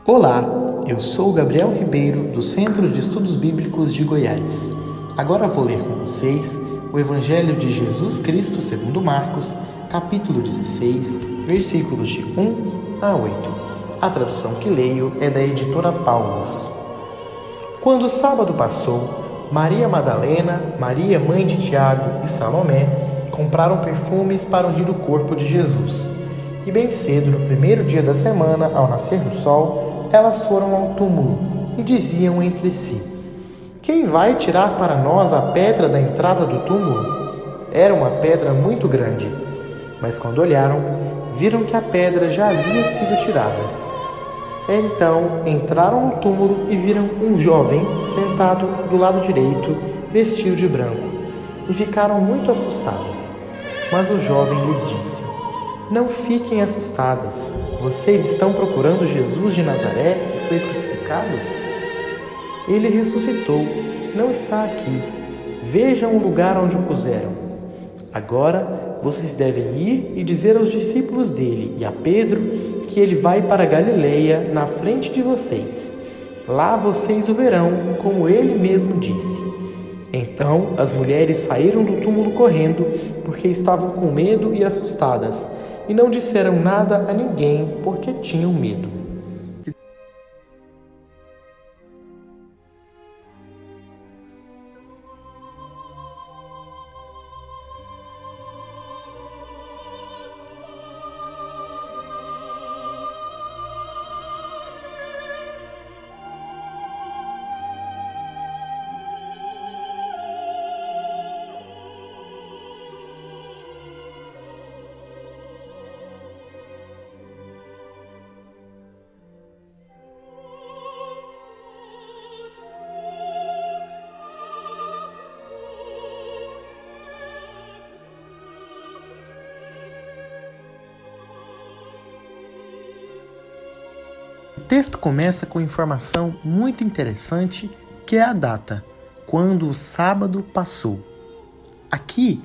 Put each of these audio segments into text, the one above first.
Olá, eu sou Gabriel Ribeiro, do Centro de Estudos Bíblicos de Goiás. Agora vou ler com vocês o Evangelho de Jesus Cristo segundo Marcos, capítulo 16, versículos de 1 a 8. A tradução que leio é da editora Paulus. Quando o sábado passou, Maria Madalena, Maria mãe de Tiago e Salomé compraram perfumes para ungir o corpo de Jesus. E bem cedo, no primeiro dia da semana, ao nascer do sol, elas foram ao túmulo e diziam entre si: Quem vai tirar para nós a pedra da entrada do túmulo? Era uma pedra muito grande. Mas quando olharam, viram que a pedra já havia sido tirada. Então entraram no túmulo e viram um jovem sentado do lado direito, vestido de branco, e ficaram muito assustadas. Mas o jovem lhes disse: Não fiquem assustadas. Vocês estão procurando Jesus de Nazaré, que foi crucificado? Ele ressuscitou, não está aqui. Vejam o lugar onde o puseram. Agora vocês devem ir e dizer aos discípulos dele e a Pedro que ele vai para Galileia na frente de vocês. Lá vocês o verão, como ele mesmo disse. Então as mulheres saíram do túmulo correndo, porque estavam com medo e assustadas, e não disseram nada a ninguém, porque tinham medo. O texto começa com informação muito interessante, que é a data, quando o sábado passou. Aqui,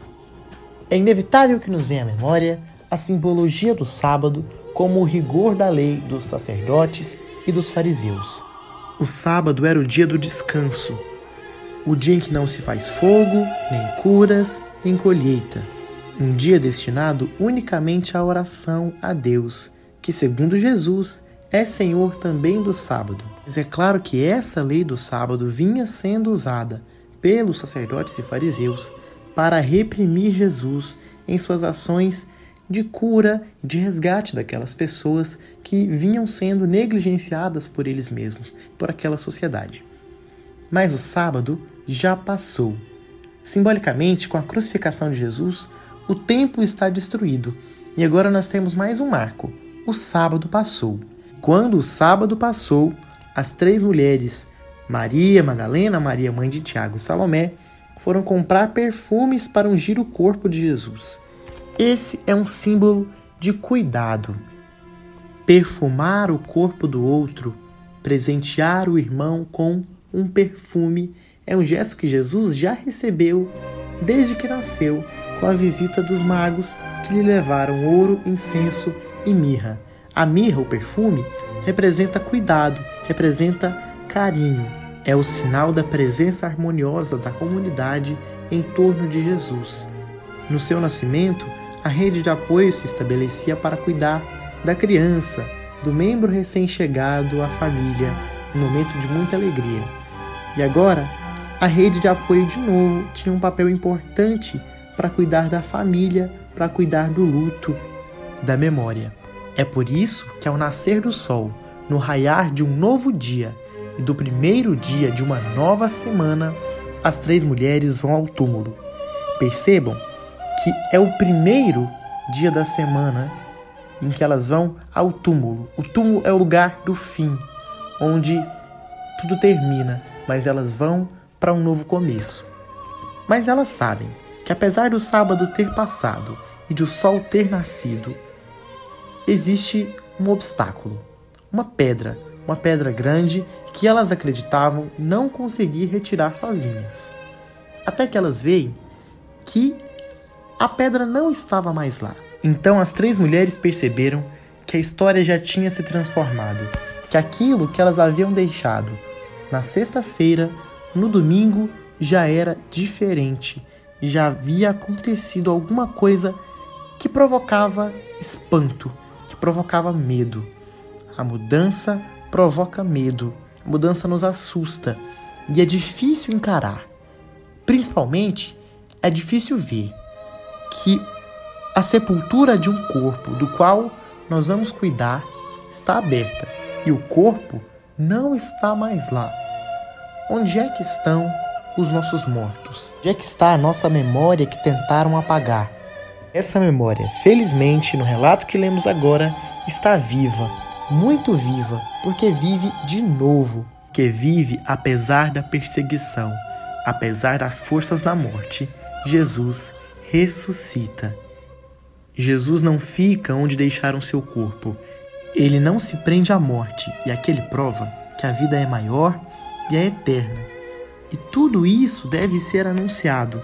é inevitável que nos venha à memória a simbologia do sábado como o rigor da lei dos sacerdotes e dos fariseus. O sábado era o dia do descanso, o dia em que não se faz fogo, nem curas, nem colheita. Um dia destinado unicamente à oração a Deus, que, segundo Jesus, é Senhor também do sábado. Mas é claro que essa lei do sábado vinha sendo usada pelos sacerdotes e fariseus para reprimir Jesus em suas ações de cura, de resgate daquelas pessoas que vinham sendo negligenciadas por eles mesmos, por aquela sociedade. Mas o sábado já passou. Simbolicamente, com a crucificação de Jesus, o templo está destruído e agora nós temos mais um marco: o sábado passou. Quando o sábado passou, as três mulheres, Maria Madalena, Maria mãe de Tiago e Salomé, foram comprar perfumes para ungir o corpo de Jesus. Esse é um símbolo de cuidado. Perfumar o corpo do outro, presentear o irmão com um perfume, é um gesto que Jesus já recebeu desde que nasceu, com a visita dos magos que lhe levaram ouro, incenso e mirra. A mirra, o perfume, representa cuidado, representa carinho. É o sinal da presença harmoniosa da comunidade em torno de Jesus. No seu nascimento, a rede de apoio se estabelecia para cuidar da criança, do membro recém-chegado à família, num momento de muita alegria. E agora, a rede de apoio de novo tinha um papel importante para cuidar da família, para cuidar do luto, da memória. É por isso que, ao nascer do sol, no raiar de um novo dia e do primeiro dia de uma nova semana, as três mulheres vão ao túmulo. Percebam que é o primeiro dia da semana em que elas vão ao túmulo. O túmulo é o lugar do fim, onde tudo termina, mas elas vão para um novo começo. Mas elas sabem que, apesar do sábado ter passado e de o sol ter nascido, existe um obstáculo, uma pedra grande que elas acreditavam não conseguir retirar sozinhas. Até que elas veem que a pedra não estava mais lá. Então as três mulheres perceberam que a história já tinha se transformado, que que aquilo que elas haviam deixado na sexta-feira, no domingo, já era diferente. Já havia acontecido alguma coisa que provocava espanto, que provocava medo. A mudança provoca medo, a mudança nos assusta e é difícil encarar. Principalmente, é difícil ver que a sepultura de um corpo do qual nós vamos cuidar está aberta e o corpo não está mais lá. Onde é que estão os nossos mortos? Onde é que está a nossa memória que tentaram apagar? Essa memória, felizmente, no relato que lemos agora, está viva, muito viva, porque vive de novo, que vive apesar da perseguição, apesar das forças da morte. Jesus ressuscita. Jesus não fica onde deixaram seu corpo. Ele não se prende à morte, e aqui ele prova que a vida é maior e é eterna. E tudo isso deve ser anunciado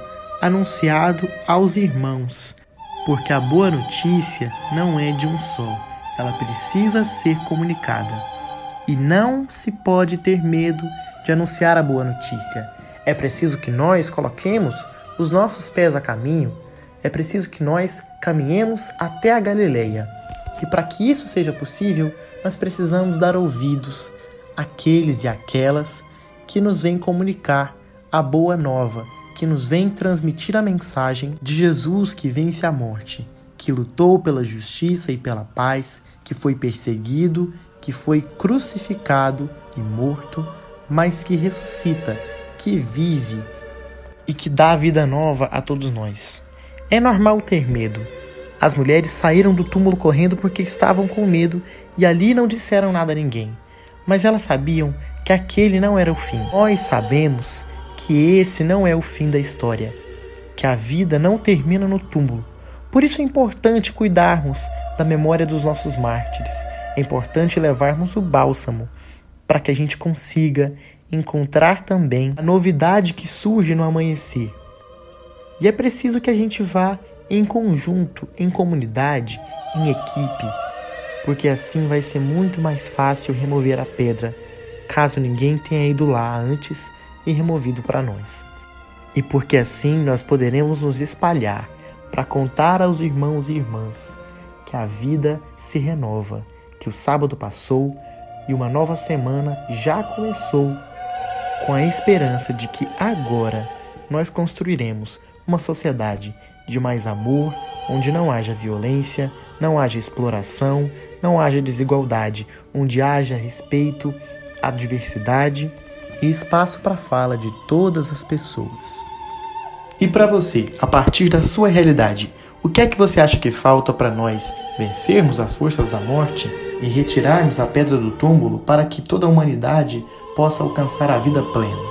aos irmãos, porque a boa notícia não é de um só, ela precisa ser comunicada. E não se pode ter medo de anunciar a boa notícia. É preciso que nós coloquemos os nossos pés a caminho, é preciso que nós caminhemos até a Galileia. E para que isso seja possível, nós precisamos dar ouvidos àqueles e àquelas que nos vêm comunicar a boa nova, que nos vem transmitir a mensagem de Jesus que vence a morte, que lutou pela justiça e pela paz, que foi perseguido, que foi crucificado e morto, mas que ressuscita, que vive e que dá vida nova a todos nós. É normal ter medo. As mulheres saíram do túmulo correndo porque estavam com medo e ali não disseram nada a ninguém. Mas elas sabiam que aquele não era o fim. Nós sabemos que esse não é o fim da história, que a vida não termina no túmulo. Por isso é importante cuidarmos da memória dos nossos mártires. É importante levarmos o bálsamo para que a gente consiga encontrar também a novidade que surge no amanhecer. E é preciso que a gente vá em conjunto, em comunidade, em equipe, porque assim vai ser muito mais fácil remover a pedra, caso ninguém tenha ido lá antes e removido para nós. E porque assim nós poderemos nos espalhar para contar aos irmãos e irmãs que a vida se renova, que o sábado passou e uma nova semana já começou, com a esperança de que agora nós construiremos uma sociedade de mais amor, onde não haja violência, não haja exploração, não haja desigualdade, onde haja respeito à diversidade e espaço para a fala de todas as pessoas. E para você, a partir da sua realidade, o que é que você acha que falta para nós vencermos as forças da morte e retirarmos a pedra do túmulo para que toda a humanidade possa alcançar a vida plena?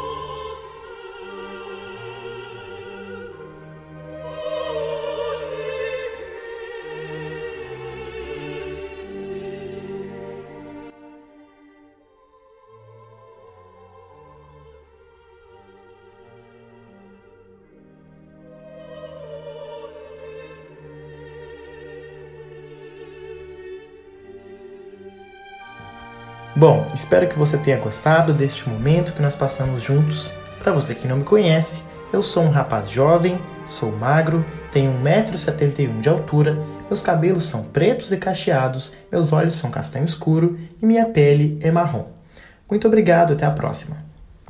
Bom, espero que você tenha gostado deste momento que nós passamos juntos. Para você que não me conhece, eu sou um rapaz jovem, sou magro, tenho 1,71 m de altura, meus cabelos são pretos e cacheados, meus olhos são castanho escuro e minha pele é marrom. Muito obrigado, até a próxima!